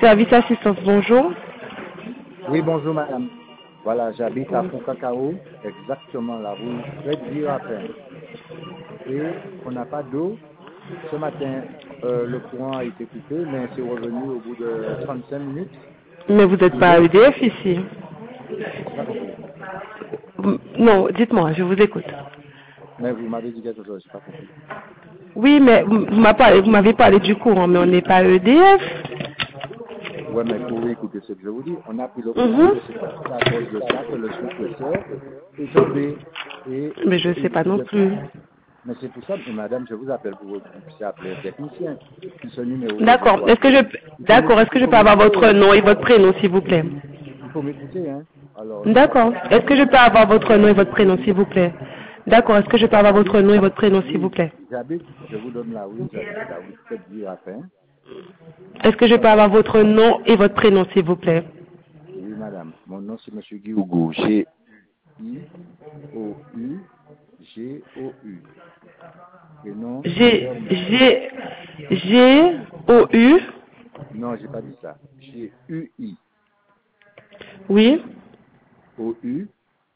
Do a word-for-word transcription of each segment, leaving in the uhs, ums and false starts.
Service assistance, bonjour. Oui, bonjour madame. Voilà, j'habite à Font-Cacao, exactement la rue Fred Virapin. Et on n'a pas d'eau. Ce matin, euh, le courant a été coupé, mais c'est revenu au bout de trente-cinq minutes. Mais vous n'êtes Et pas à l'eau, E D F ici. j'ai pas compris. Non, dites-moi, je vous écoute. Mais vous m'avez dit quelque chose, j'ai pas compris. Oui, mais vous vous m'avez parlé, vous m'avez parlé du courant, mais on n'est pas à E D F. Ouais, mais pour écouter ce que je vous dis, on a pris le courant, Mhm. je sais pas si c'est à cause de ça que le suppresseur est tombé. Et, Mais je ne sais et pas non je- plus. mais c'est pour ça, mais madame, je vous appelle pour que vous puissiez appeler un technicien. Si ce numéro est D'accord. Est-ce que décroché, je, il faut d'accord. m'éc- Est-ce que il je faut peux avoir m'écouter, votre hein. nom et votre prénom, s'il vous plaît? Il faut m'écouter, hein. Alors, D'accord. Est-ce que je peux avoir votre nom et votre prénom, s'il vous plaît? D'accord. Est-ce que je peux avoir votre j'habite, nom et votre prénom, s'il vous oui, plaît? j'habite, je vous donne la rue, j'habite la rue Fred Virapin, Est-ce que je peux avoir Font-Cacao. votre nom et votre prénom, s'il vous plaît? Oui, madame. Mon nom, c'est monsieur Guiougou. G I O U G O U. Prénom G, Germain. G, G, O, U. Non, j'ai pas dit ça. G U I Oui. O U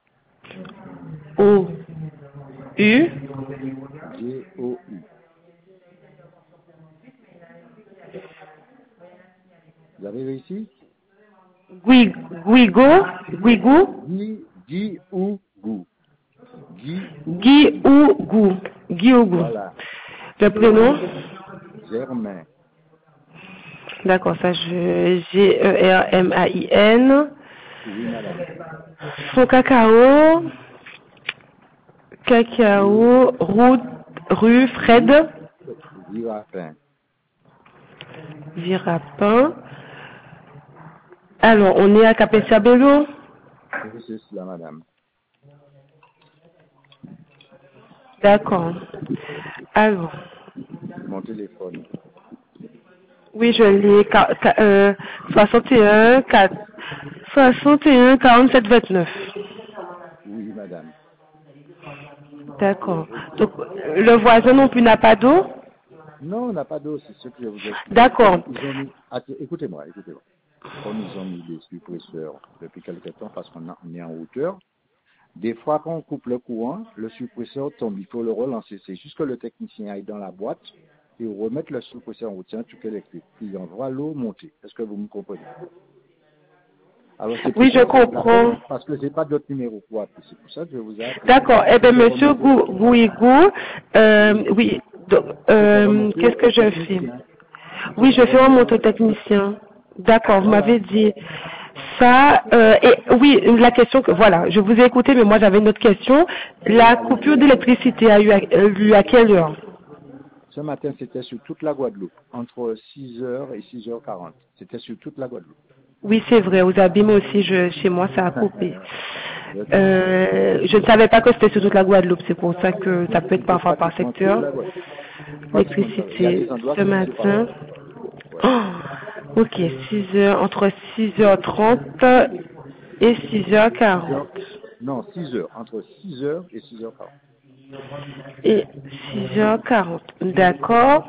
O, U. G O U. Vous avez réussi? Gui, Guigo, Guigou. Guy, Guy ou Gou. Guy ou Guy Gou. ou Gou. Guy ou Gou. Voilà. Le prénom? Prénom Germain. D'accord, ça je, G, E, R, M, A, I, N. Oui, madame. Faux cacao. Rue, Cacao, route, rue rue Fred, Virapin. Virapin. Alors, on est à Capessa-Bello. Oui, c'est cela, madame. D'accord. Alors, Mon téléphone. oui, je l'ai. Ca- ca- euh, soixante et un, quatre, soixante et un, quarante-sept, vingt-neuf. Oui, madame. D'accord. Donc, le voisin non plus n'a pas d'eau? Non, on n'a pas d'eau, c'est ce que je vous ai expliqué. D'accord. Comme ils ont mis, att- écoutez-moi, écoutez-moi. Comme ils ont mis des suppresseurs depuis quelque temps parce qu'on a- on est en hauteur, des fois quand on coupe le courant, le suppresseur tombe, il faut le relancer. C'est juste que le technicien aille dans la boîte et remettre le suppresseur en route. C'est un truc électrique. Il envoie l'eau monter. Est-ce que vous me comprenez? Alors c'est pour Oui, ça je que je vous appelle, comprends. parce que j'ai pas d'autre numéro pour appeler. C'est pour ça que je vous ai appelé. D'accord. Eh Je bien, fais monsieur remonter, Gou- Gouigou, euh, oui, oui. Donc, je fais euh, remonter qu'est-ce au que je fais? technicien. Je Oui, fais je fais remonter remonter au au technicien. technicien. D'accord, vous m'avez Voilà. dit ça. euh, et oui, la question que voilà, je vous ai écouté, mais moi j'avais une autre question. La Allez-y. coupure d'électricité a eu à, eu à quelle heure? Ce matin, c'était sur toute la Guadeloupe, entre six heures et six heures quarante. C'était sur toute la Guadeloupe. Oui, c'est vrai. Aux abîmes aussi, je, chez moi, ça a coupé. Je sais. Euh, je ne savais pas que c'était sur toute la Guadeloupe. C'est pour ça que ça peut être C'est parfois par pratiquement toute secteur. la Guadeloupe. Pratiquement ça. Il y a L'électricité des endroits ce que c'est pas matin. coupé. Ouais. Oh, ok, six heures, entre six heures trente et six heures Et six quarante. heures. Non, six heures. Entre six heures et six heures quarante. Et six heures quarante. D'accord.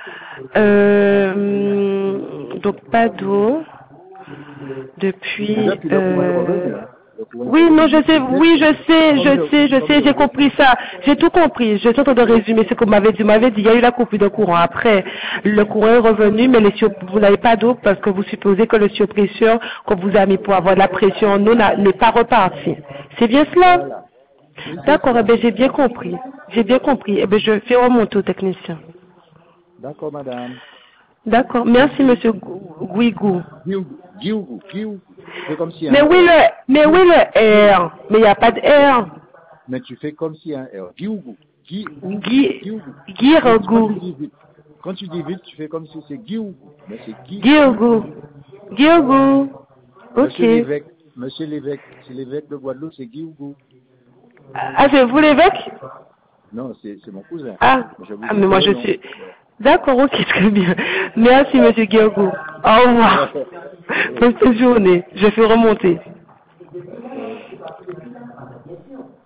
Euh, donc pas d'eau depuis. Depuis le courant est revenu, Euh, hein. Le courant est oui, non, je revenu. sais, Mais oui, je sais, comme je sais, je, je comme sais, je j'ai vous compris explique. ça, j'ai tout compris, je suis en train de résumer ce que vous m'avez dit, vous m'avez dit, il y a eu la coupure de courant, après, le courant est revenu, mais les sur- vous n'avez pas d'eau parce que vous supposez que le surpresseur qu'on vous a mis pour avoir de la pression en eau n'a- n'est pas reparti. C'est bien cela? Voilà. Oui, c'est D'accord, eh cela. bien, j'ai bien compris, j'ai bien compris, eh bien, je fais remonter au technicien. D'accord, madame. D'accord, merci monsieur Gou- Guigou. Guiougou. Guiougou. Guiougou. Tu fais comme si Mais un oui R. le, mais oui Guiougou. le R, mais il n'y a pas de R. Mais tu fais comme si un R. Guiougou. Guiougou. Guy, Guiougou. Quand, tu- quand Guirogou. tu dis vite, quand tu dis vite, tu fais comme si c'est Guiougou. Mais c'est Guirogou. Guiougou. Guirogou. Ok. Monsieur l'évêque, monsieur l'évêque, c'est l'évêque de Guadeloupe, c'est Guiougou. Ah, c'est vous l'évêque? Non, c'est c'est mon cousin. Ah, Mais je vous ah, donne mais moi le je nom. suis... D'accord, ok, très bien. Merci monsieur Guirogou. Au revoir. Oui. Bonne journée. Je fais remonter.